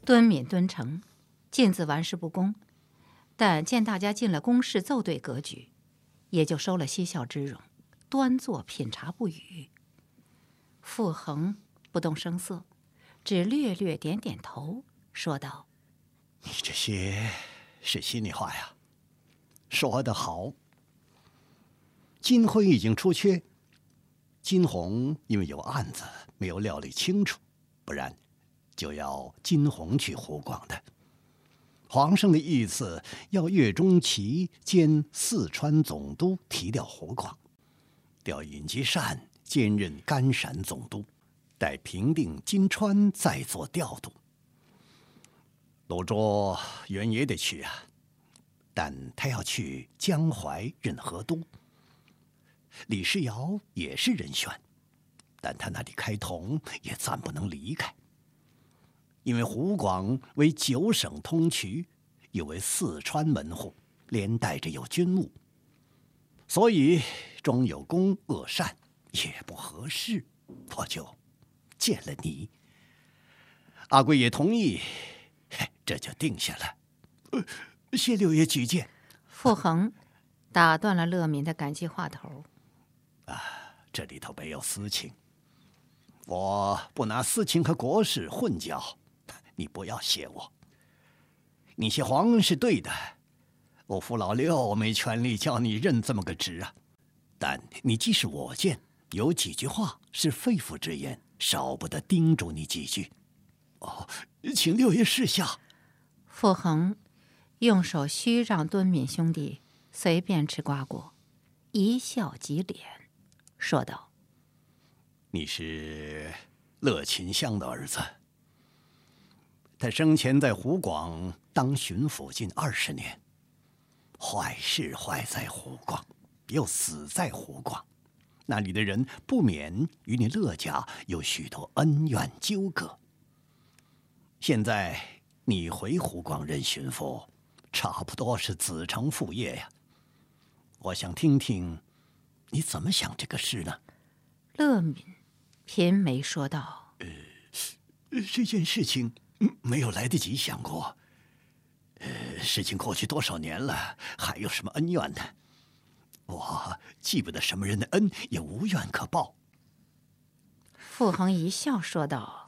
敦敏敦诚，尽自玩世不恭，但见大家进了宫室奏对格局，也就收了嬉笑之容，端坐品茶不语。傅恒不动声色，只略略点点头，说道：“ 你这些是心里话呀，说得好。金辉已经出缺，金红因为有案子没有料理清楚，不然就要金红去湖广的。皇上的意思要岳钟琪兼四川总督提调湖广，调尹吉善兼任甘陕总督，待平定金川再做调度。鲁卓原也得去啊，但他要去江淮任河都。李世尧也是人选，但他那里开铜也暂不能离开，因为湖广为9省通衢，又为四川门户，连带着有军务，所以终有功恶善也不合适，我就见了你。阿贵也同意，这就定下了。谢六爷举荐。 傅恒打断了乐敏的感激话头。 这里头没有私情，我不拿私情和国事混淆，你不要谢我。你谢皇恩是对的，我父老六没权利叫你任这么个职啊。但你既是我见，有几句话是肺腑之言，少不得叮嘱你几句。请六爷示下。 傅恒用手虚让敦敏兄弟随便吃瓜果，一笑即敛，说道：“ 你是乐秦香的儿子，他生前在湖广当巡抚近20年，坏是坏在湖广，又死在湖广，那里的人不免与你乐家有许多恩怨纠葛。现在你回湖广任巡抚，差不多是子承父业呀。我想听听你怎么想这个事呢？” 乐敏颦眉说道：“ 这件事情没有来得及想过。事情过去多少年了，还有什么恩怨呢？我记不得什么人的恩，也无怨可报。” 傅恒一笑说道：“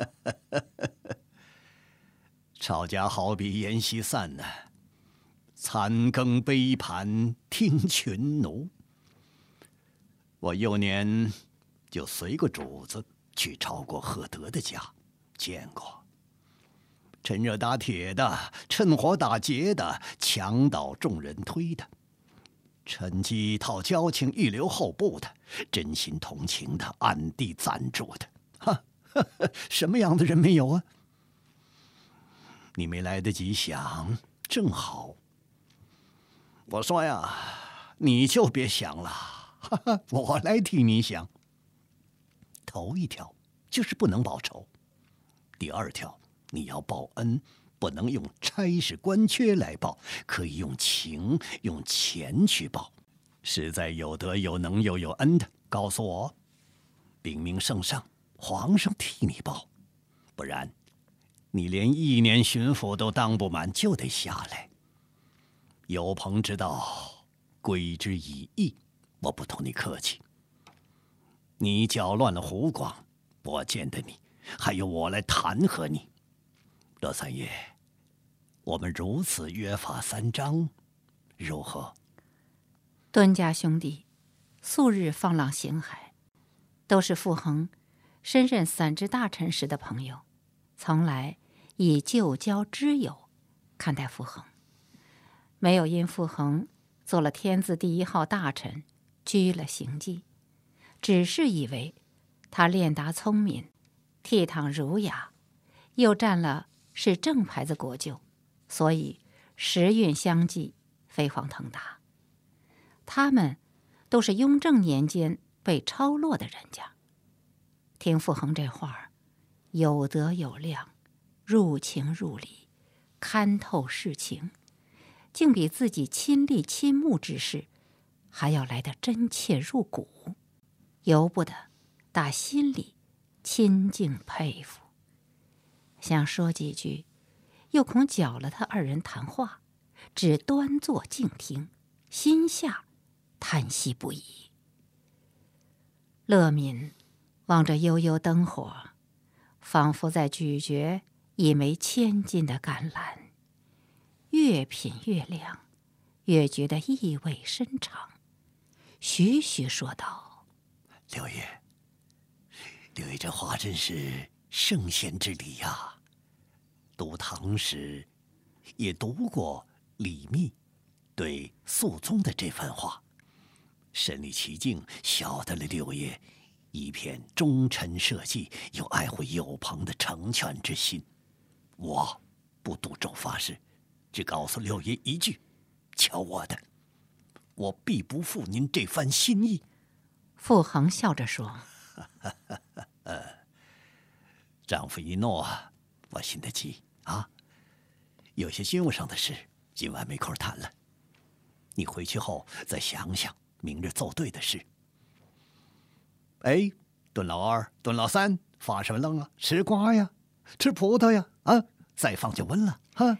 吵架好比阎锡散呢，残羹杯盘听群奴。我幼年就随过主子去超过赫德的家，见过趁热打铁的，趁火打劫的，墙倒众人推的，趁机套交情预留后部的，真心同情的，暗地赞助的，什么样的人没有啊？你没来得及想，正好。我说呀，你就别想了，我来替你想。头一条就是不能报仇，第二条你要报恩，不能用差事官缺来报，可以用情用钱去报。实在有德有能又有恩的，告诉我，禀明圣上，皇上替你报。不然你连1年巡抚都当不满，就得下来。有朋之道，归之以义，我不同你客气。你搅乱了湖广，我见得你，还有我来弹劾你。乐三爷，我们如此约法3章，如何？ 敦家兄弟素日放浪形骸，都是傅恒身任散治大臣时的朋友，从来以旧交知友看待傅恒，没有因傅恒做了天字第1号大臣拘了行迹，只是以为他练达聪明，倜傥儒雅，又占了是正牌子国舅，所以时运相济，飞黄腾达。他们都是雍正年间被抄落的人家。听傅恒这话儿，有德有量，入情入理，看透事情，竟比自己亲历亲目之事还要来得真切入骨，由不得打心里亲敬佩服。想说几句， 又恐搅了他二人谈话，只端坐静听，心下叹息不已。乐敏望着悠悠灯火，仿佛在咀嚼一枚千金的甘蓝，越品越亮，越觉得意味深长，徐徐说道：“ 六爷，这话真是圣贤之理呀！读唐时也读过李密对肃宗的这番话，身临其境，晓得了六爷一片忠臣社稷又爱护友朋的成全之心。我不赌咒发誓，只告诉六爷一句：瞧我的，我必不负您这番心意。” 傅恒笑着说：“ 丈夫一诺，我信得起啊。有些军务上的事，今晚没空谈了。你回去后再想想明日奏对的事。哎，敦老二、敦老三，发什么愣啊？吃瓜呀，吃葡萄呀，啊，再放就温了哈。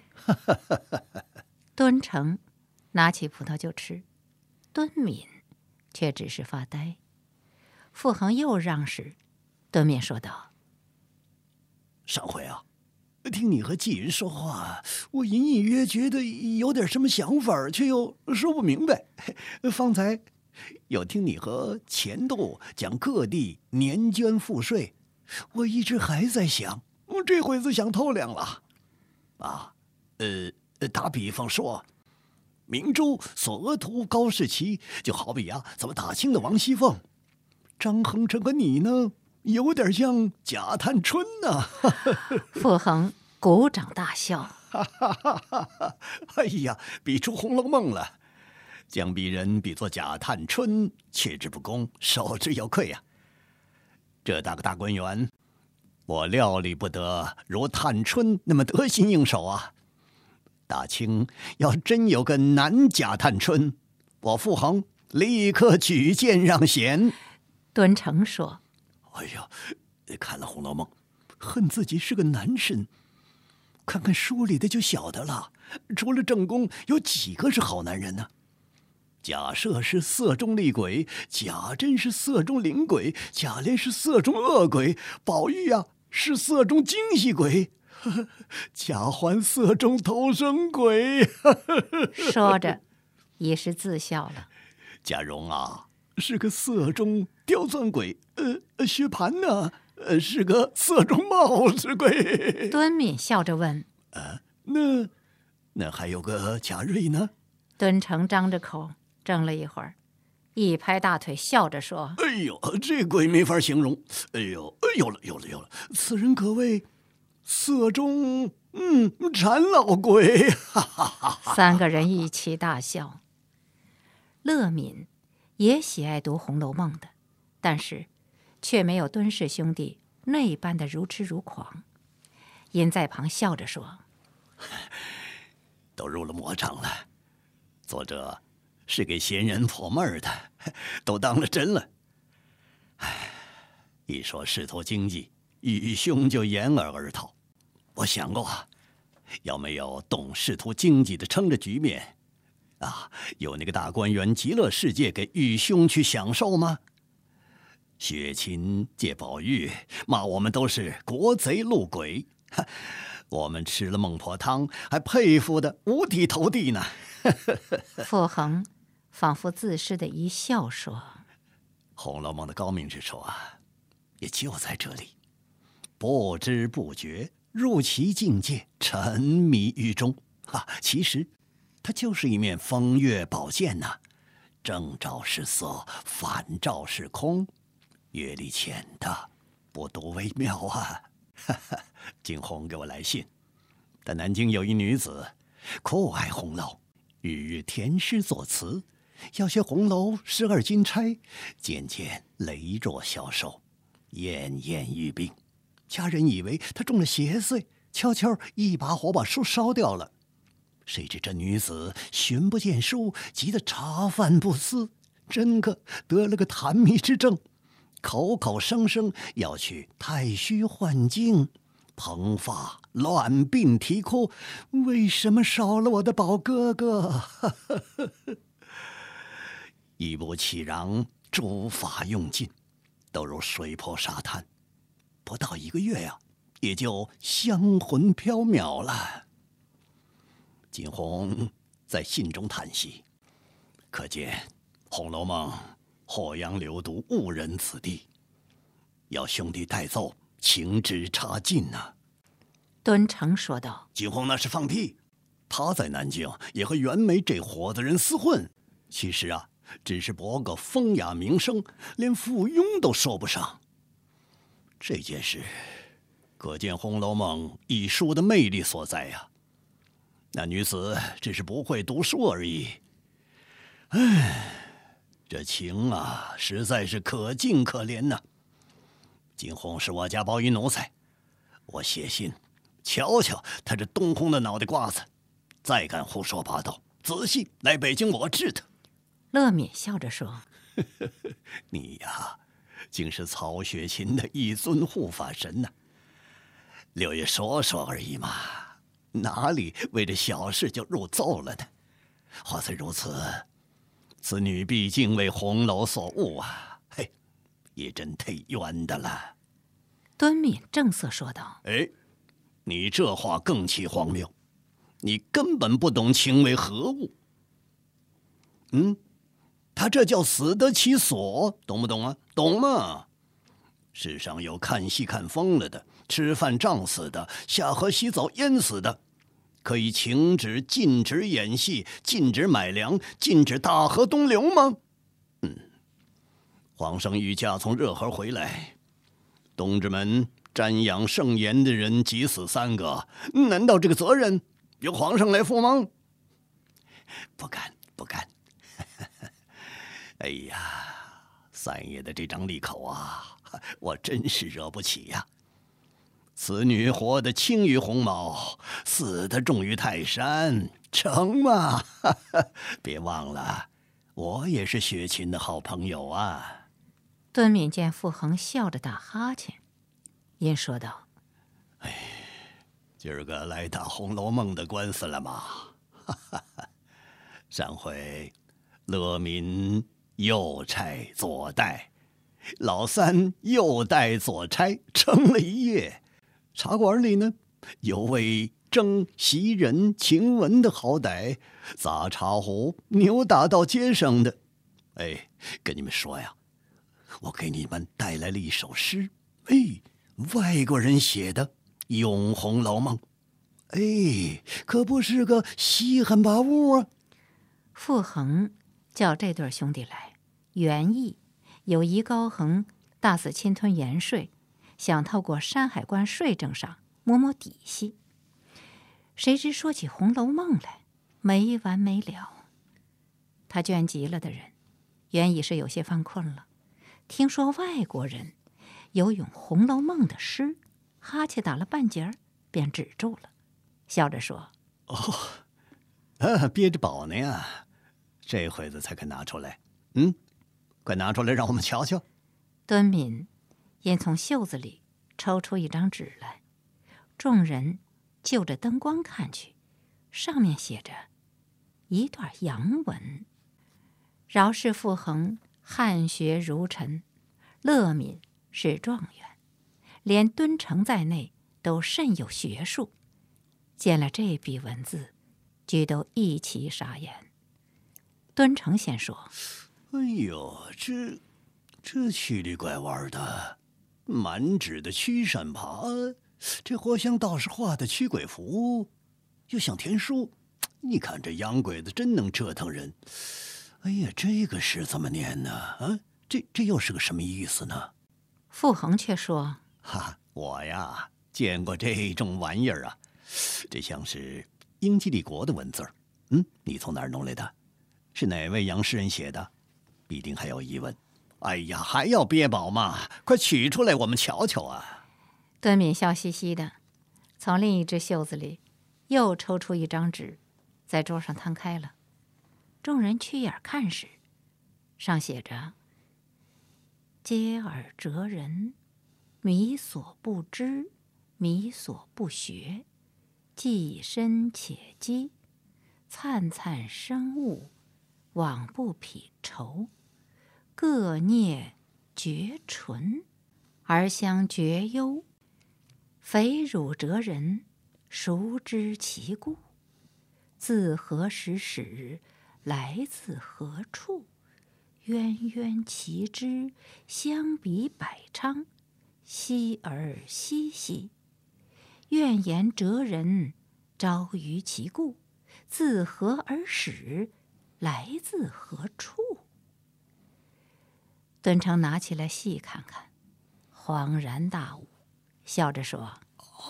敦成拿起葡萄就吃，敦敏却只是发呆。傅恒又让时，敦敏说道：“ 上回啊，听你和继人说话，我隐隐约觉得有点什么想法，却又说不明白。方才有听你和钱度讲各地年捐赋税，我一直还在想，这回子想透亮了。啊，打比方说，明州所额图高士奇，就好比啊，咱们大清的王熙凤，张亨成和你呢，有点像贾探春呐。 傅恒鼓掌大笑， 哎呀，比出《红楼梦》了。将鄙人比作贾探春，切之不恭，受之有愧呀。这大个大观园，我料理不得如探春那么得心应手啊。大清要真有个男贾探春，我傅恒立刻举荐让贤。 敦成说：“ 哎呀，看了《红楼梦》，恨自己是个男人。看看书里的就晓得了，除了正宫，有几个是好男人呢？贾赦是色中厉鬼，贾珍是色中灵鬼，贾琏是色中恶鬼，宝玉呀是色中惊喜鬼，贾环色中投生鬼。” 说着，已是自笑了。 贾蓉啊，是个色中刁钻鬼，薛蟠呢，是个色中冒失鬼。 敦敏笑着问：“ 那还有个贾瑞呢？” 敦成张着口怔了一会儿，一拍大腿，笑着说：“ 哎呦，这鬼没法形容。哎呦，有了，此人可谓色中缠老鬼。”哈哈哈！ 三个人一起大笑。乐敏也喜爱读《红楼梦》的，但是却没有敦氏兄弟那般的如痴如狂，因在旁笑着说：“ 都入了魔掌了，作者是给闲人破闷的，都当了真了。唉，一说仕途经济，愚兄就掩耳而逃。我想过，要没有懂仕途经济的撑着局面，啊，有那个大观园极乐世界给愚兄去享受吗？雪芹借宝玉骂我们都是国贼路鬼，我们吃了孟婆汤还佩服的五体投地呢。 傅恒仿佛自失的一笑说：“《 红楼梦》的高明之处啊，也就在这里，不知不觉入其境界，沉迷于中。其实它就是一面风月宝剑呐，正照是色，反照是空。阅历浅的，不读为妙啊。”景洪给我来信，但南京有一女子，酷爱红楼，日日填诗作词，要学红楼12金钗，渐渐羸弱消瘦，奄奄欲病。家人以为她中了邪祟，悄悄一把火把书烧掉了。谁知这女子寻不见书，急得茶饭不思，真个得了个痰迷之症，口口声声要去太虚幻境， 蓬发乱鬓啼哭，为什么少了我的宝哥哥？一不其然，诸法用尽，都如水泼沙滩。不到1个月呀，也就香魂飘渺了。景洪在信中叹息，可见《红楼梦》霍阳流毒，误人子弟，要兄弟代奏，情之差劲呐。 敦诚说道：“ 景洪那是放屁，他在南京也和袁枚这伙子人厮混，其实啊，只是博个风雅名声，连附庸都说不上。这件事，可见《红楼梦》一书的魅力所在呀。那女子只是不会读书而已。这情啊，实在是可敬可怜呐。景洪是我家包衣奴才，我写信瞧瞧他这东红的脑袋瓜子，再敢胡说八道，仔细来北京我治他。” 乐敏笑着说：“ 你呀，竟是曹雪芹的一尊护法神呐。6月说说而已嘛，哪里为这小事就入奏了呢？话虽如此，此女毕竟为红楼所误啊，嘿，也真忒冤的了。” 敦敏正色说道：“ 你这话更其荒谬，你根本不懂情为何物。他这叫死得其所，懂不懂啊？懂吗？世上有看戏看疯了的，吃饭胀死的，下河洗澡淹死的，可以停止禁止演戏，禁止买粮，禁止大河东流吗？皇上御驾从热河回来，东直门瞻仰圣颜的人急死3个，难道这个责任由皇上来负吗？不敢，不敢。哎呀，三爷的这张利口啊，我真是惹不起呀。此女活得轻于鸿毛，死得重于泰山，成吗？别忘了，我也是雪芹的好朋友啊。 敦敏见傅恒笑着打哈欠，因说道：“ 今儿个来打《红楼梦》的官司了吗？上回乐民又差左带，老三又带左差，撑了一夜。茶馆里呢，有位争袭人、晴雯的好歹，砸茶壶、扭打到街上的。跟你们说呀，我给你们带来了一首诗，外国人写的《咏红楼梦》，可不是个稀罕巴物啊。” 傅恒叫这对兄弟来，原意有宜高恒大肆侵吞盐税，想透过山海关税政上摸摸底细。谁知说起《红楼梦》来，没完没了。他倦极了的人，原已是有些犯困了，听说外国人有咏《红楼梦》的诗，哈欠打了半截儿，便止住了，笑着说：“ 憋着宝呢呀，这会子才肯拿出来。快拿出来让我们瞧瞧。” 敦敏因从袖子里抽出一张纸来，众人就着灯光看去，上面写着一段洋文：“饶是傅恒汉学如尘，乐敏是状元，连敦诚在内都甚有学术。”见了这笔文字，俱都一齐傻眼。敦诚先说：“ 这曲里拐弯的，满纸的曲山爬，这或像道士画的驱鬼符，又像天书。你看这洋鬼子真能折腾人。这个诗怎么念呢？这又是个什么意思呢？” 傅恒却说：“ 我呀，见过这种玩意儿啊，这像是英吉利国的文字儿。你从哪儿弄来的？是哪位洋诗人写的？必定还有疑问。还要憋宝吗？快取出来，我们瞧瞧啊！” 敦敏笑嘻嘻的，从另一只袖子里又抽出一张纸，在桌上摊开了。众人屈眼看时，上写着：“嗟尔哲人，迷所不知， 弥所不学，既深且积，灿灿生物，往不匹愁。各孽绝纯，而相绝忧。匪汝哲人，孰知其故？自何时始，来自何处？渊渊其之，相比百昌。熙而熙熙，愿言哲人，昭于其故。自何而始，来自何处？敦成拿起来细看看，恍然大悟，笑着说：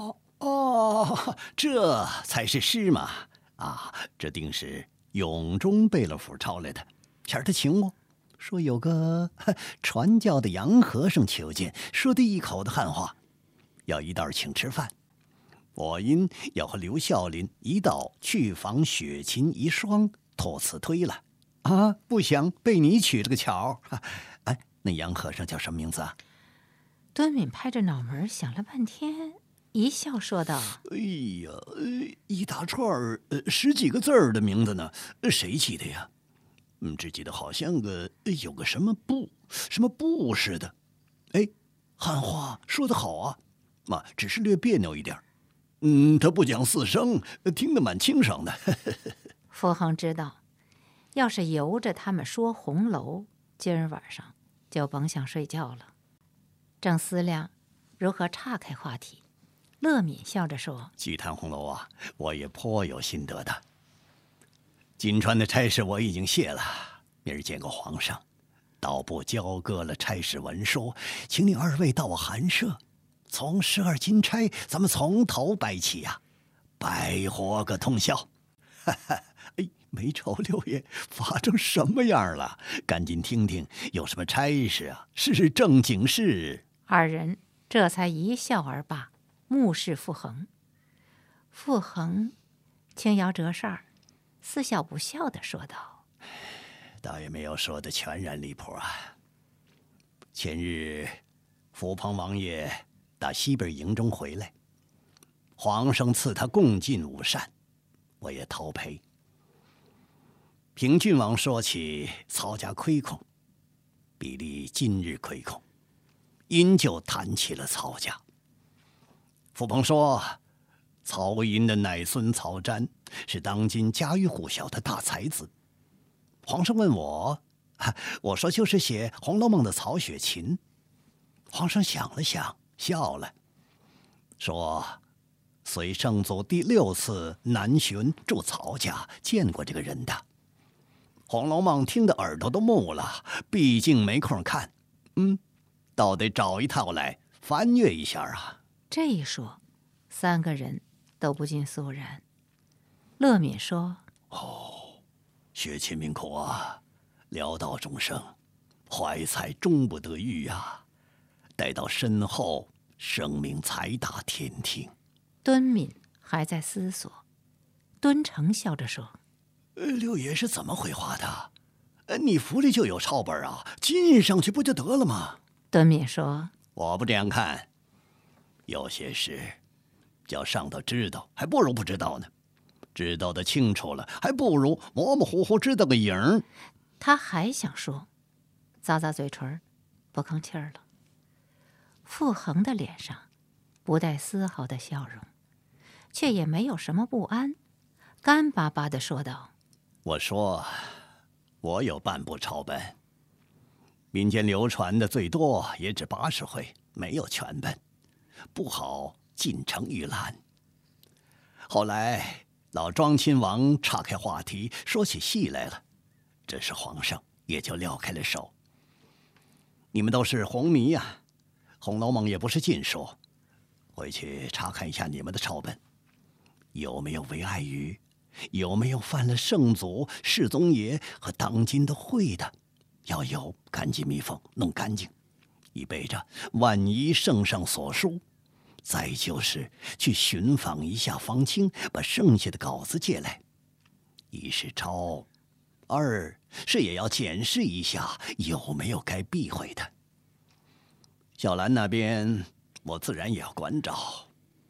这才是诗嘛！这定是永中贝勒府抄来的。前儿他请我说有个传教的洋和尚求见，说的一口的汉话，要一道请吃饭。我因要和刘孝林一道去访雪琴遗孀，托辞推了。不想被你取了个巧。那洋和尚叫什么名字啊？ 敦敏拍着脑门想了半天，一笑说道： 哎呀，一大串10几个字儿的名字呢，谁起的呀？只记得好像有个什么布似的。汉话说得好啊，只是略别扭一点。他不讲四声，听得蛮清爽的。 傅恒知道，要是由着他们说红楼，今儿晚上就甭想睡觉了。正思量如何岔开话题，乐敏笑着说： 剧谈红楼啊，我也颇有心得的。金川的差事我已经谢了，明儿见过皇上，道部交割了差事文书，请你二位到我寒舍，从12金钗咱们从头掰起呀，白活个通宵。没瞅六爷发成什么样了，赶紧听听有什么差事啊，是正经事。 二人这才一笑而罢，目视傅恒。傅恒轻摇折扇儿，似笑不笑地说道： 倒也没有说的全然离谱啊。前日福鹏王爷打西边营中回来，皇上赐他共进午膳，我也投陪。平郡王说起曹家亏空，比例今日亏空，因就谈起了曹家。福鹏说，曹寅的奶孙曹瞻是当今家喻户晓的大才子。皇上问我，我说就是写《红楼梦》的曹雪芹。皇上想了想，笑了，说随圣祖第6次南巡住曹家，见过这个人的。《红楼梦》听得耳朵都木了，毕竟没空看，倒得找一套来翻阅一下啊。 这一说，三个人都不禁肃然。乐敏说： 雪芹命苦啊，潦倒终生，怀才终不得遇啊，待到身后，声名才大天听。 敦敏还在思索，敦成笑着说： 六爷是怎么回话的？你府里就有抄本啊，进上去不就得了吗？ 敦敏说： 我不这样看，有些事叫上头知道，还不如不知道呢。知道的清楚了，还不如模模糊糊知道个影儿。 他还想说，咂咂嘴唇，不吭气儿了。傅恒的脸上不带丝毫的笑容，却也没有什么不安，干巴巴地说道： 我说，我有半部抄本，民间流传的最多也只80回，没有全本，不好进城预览。后来老庄亲王岔开话题，说起戏来了，这时皇上也就撂开了手。你们都是红迷呀，《红楼梦》也不是禁书，回去查看一下你们的抄本，有没有为爱语，有没有犯了圣祖、世宗爷和当今的会的，要有赶紧密封，弄干净，以备着万一圣上所书。再就是去寻访一下方清，把剩下的稿子借来，一是抄，二是也要检视一下有没有该避讳的。小兰那边我自然也要关照，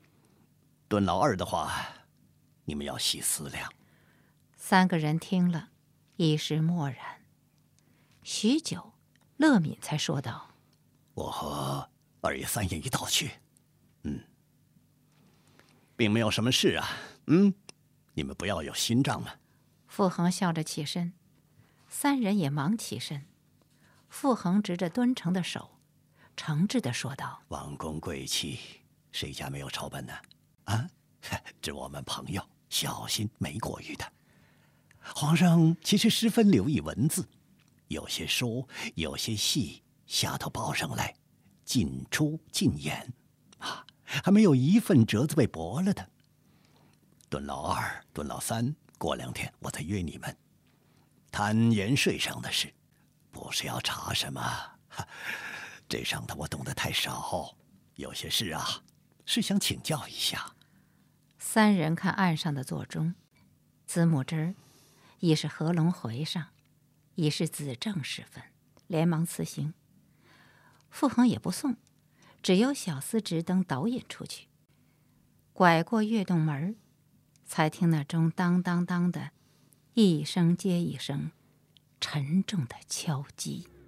敦老二的话，你们要细思量。 三个人听了，一时默然。许久，乐敏才说道：“ 我和二爷、三爷一道去。并没有什么事啊。你们不要有心账嘛。” 傅恒笑着起身，三人也忙起身。傅恒执着敦诚的手，诚挚地说道：“ 王公贵戚，谁家没有抄本呢？啊，只我们朋友小心没过誉的。皇上其实十分留意文字，有些书，有些戏，下头报上来，进出进演，还没有一份折子被驳了的。敦老二、敦老三，过2天我再约你们，谈盐税上的事，不是要查什么。这上头我懂得太少，有些事啊，是想请教一下。” 三人看案上的座钟，子母枝儿已是合龙回上，已是子正时分，连忙辞行。傅恒也不送，只由小厮直灯导引出去。拐过月洞门，才听那钟当当当的，一声接一声，沉重的敲击。